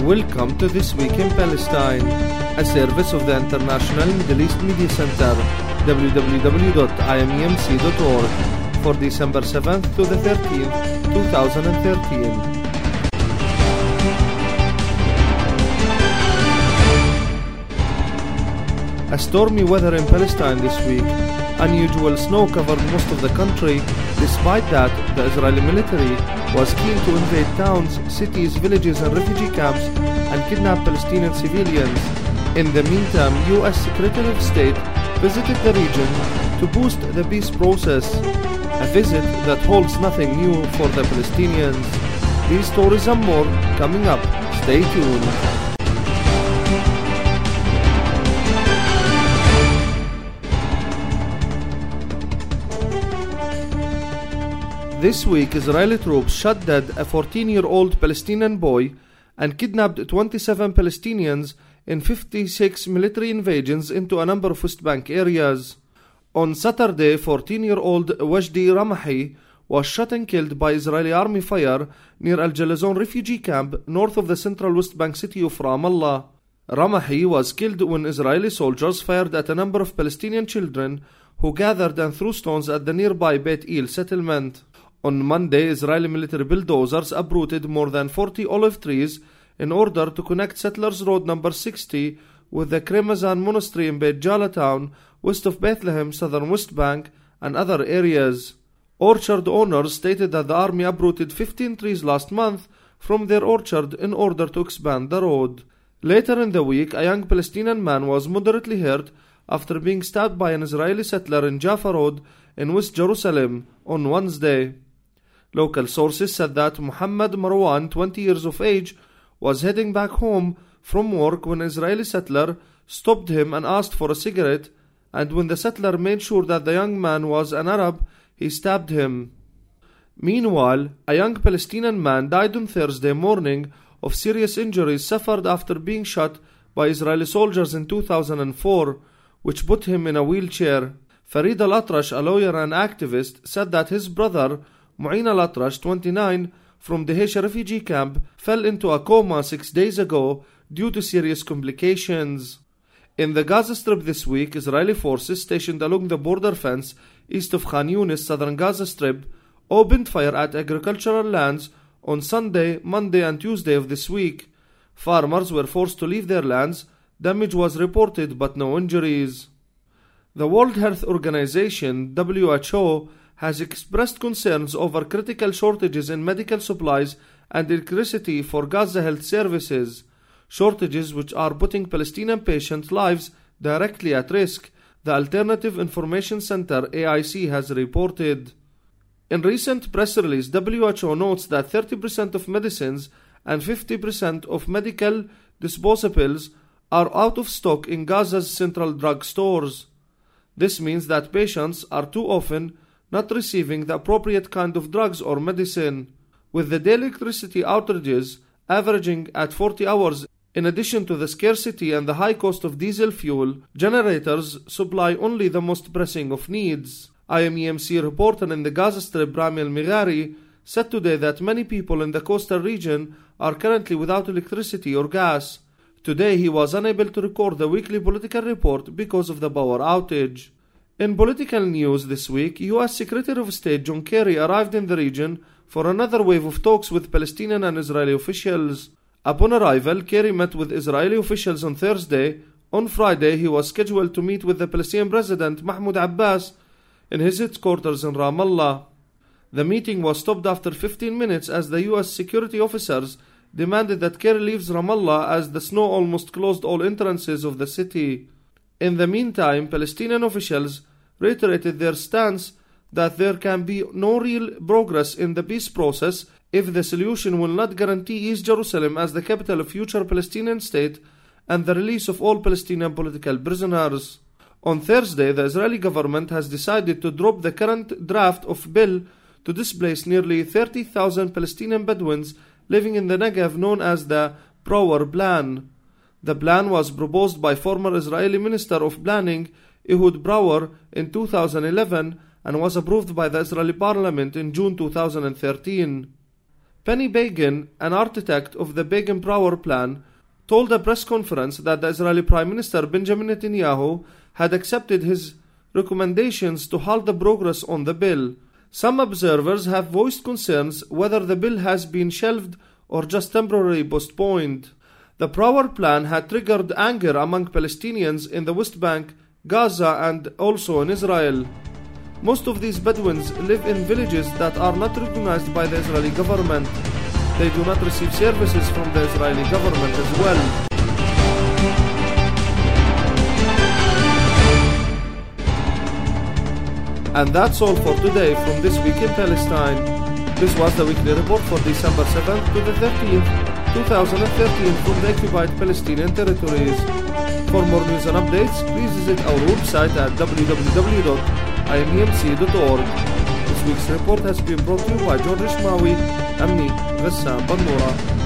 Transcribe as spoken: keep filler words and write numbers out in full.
Welcome to This Week in Palestine, a service of the International Middle East Media Center, w w w dot i m e m c dot org, for December seventh to the thirteenth, two thousand thirteen. A stormy weather in Palestine this week. Unusual snow covered most of the country. Despite that, the Israeli military was keen to invade towns, cities, villages and refugee camps and kidnap Palestinian civilians. In the meantime, U S Secretary of State visited the region to boost the peace process, a visit that holds nothing new for the Palestinians. These stories and more coming up. Stay tuned. This week, Israeli troops shot dead a fourteen-year-old Palestinian boy and kidnapped twenty-seven Palestinians in fifty-six military invasions into a number of West Bank areas. On Saturday, fourteen-year-old Wajdi Ramahi was shot and killed by Israeli army fire near Al Jalazon refugee camp north of the central West Bank city of Ramallah. Ramahi was killed when Israeli soldiers fired at a number of Palestinian children who gathered and threw stones at the nearby Beit El settlement. On Monday, Israeli military bulldozers uprooted more than forty olive trees in order to connect Settlers Road number sixty with the Kremazan Monastery in Beit Jala town, west of Bethlehem, southern West Bank, and other areas. Orchard owners stated that the army uprooted fifteen trees last month from their orchard in order to expand the road. Later in the week, a young Palestinian man was moderately hurt after being stabbed by an Israeli settler in Jaffa Road in West Jerusalem on Wednesday. Local sources said that Muhammad Marwan, twenty years of age, was heading back home from work when an Israeli settler stopped him and asked for a cigarette, and when the settler made sure that the young man was an Arab, he stabbed him. Meanwhile, a young Palestinian man died on Thursday morning of serious injuries suffered after being shot by Israeli soldiers in two thousand four, which put him in a wheelchair. Farid al-Atrash, a lawyer and activist, said that his brother, Mu'in al-Atrash, twenty-nine, from the Dahish refugee camp, fell into a coma six days ago due to serious complications. In the Gaza Strip this week, Israeli forces stationed along the border fence east of Khan Yunis, southern Gaza Strip, opened fire at agricultural lands on Sunday, Monday and Tuesday of this week. Farmers were forced to leave their lands. Damage was reported but no injuries. The World Health Organization, W H O, has expressed concerns over critical shortages in medical supplies and electricity for Gaza health services, shortages which are putting Palestinian patients' lives directly at risk, the Alternative Information Center A I C has reported. In recent press release, W H O notes that thirty percent of medicines and fifty percent of medical disposables are out of stock in Gaza's central drug stores. This means that patients are too often not receiving the appropriate kind of drugs or medicine. With the daily electricity outages averaging at forty hours, in addition to the scarcity and the high cost of diesel fuel, generators supply only the most pressing of needs. I M E M C reporter in the Gaza Strip, Rami al-Mighari, said today that many people in the coastal region are currently without electricity or gas. Today he was unable to record the weekly political report because of the power outage. In political news this week, U S Secretary of State John Kerry arrived in the region for another wave of talks with Palestinian and Israeli officials. Upon arrival, Kerry met with Israeli officials on Thursday. On Friday, he was scheduled to meet with the Palestinian President Mahmoud Abbas in his headquarters in Ramallah. The meeting was stopped after fifteen minutes as the U S security officers demanded that Kerry leaves Ramallah as the snow almost closed all entrances of the city. In the meantime, Palestinian officials reiterated their stance that there can be no real progress in the peace process if the solution will not guarantee East Jerusalem as the capital of future Palestinian state and the release of all Palestinian political prisoners. On Thursday, the Israeli government has decided to drop the current draft of bill to displace nearly thirty thousand Palestinian Bedouins living in the Negev known as the Brouwer Plan. The plan was proposed by former Israeli Minister of Planning Ehud Brouwer in two thousand eleven and was approved by the Israeli Parliament in June two thousand thirteen. Benny Begin, an architect of the Begin-Brouwer Plan, told a press conference that the Israeli Prime Minister Benjamin Netanyahu had accepted his recommendations to halt the progress on the bill. Some observers have voiced concerns whether the bill has been shelved or just temporarily postponed. The Brouwer Plan had triggered anger among Palestinians in the West Bank, Gaza, and also in Israel. Most of these Bedouins live in villages that are not recognized by the Israeli government. They do not receive services from the Israeli government as well. And that's all for today from This Week in Palestine. This was the weekly report for December seventh to the thirteenth, twenty thirteen from the occupied Palestinian territories. For more news and updates, please visit our website at w w w dot i m e m c dot org. This week's report has been brought to you by George Ishmawi and me, Ghassan Bannoura.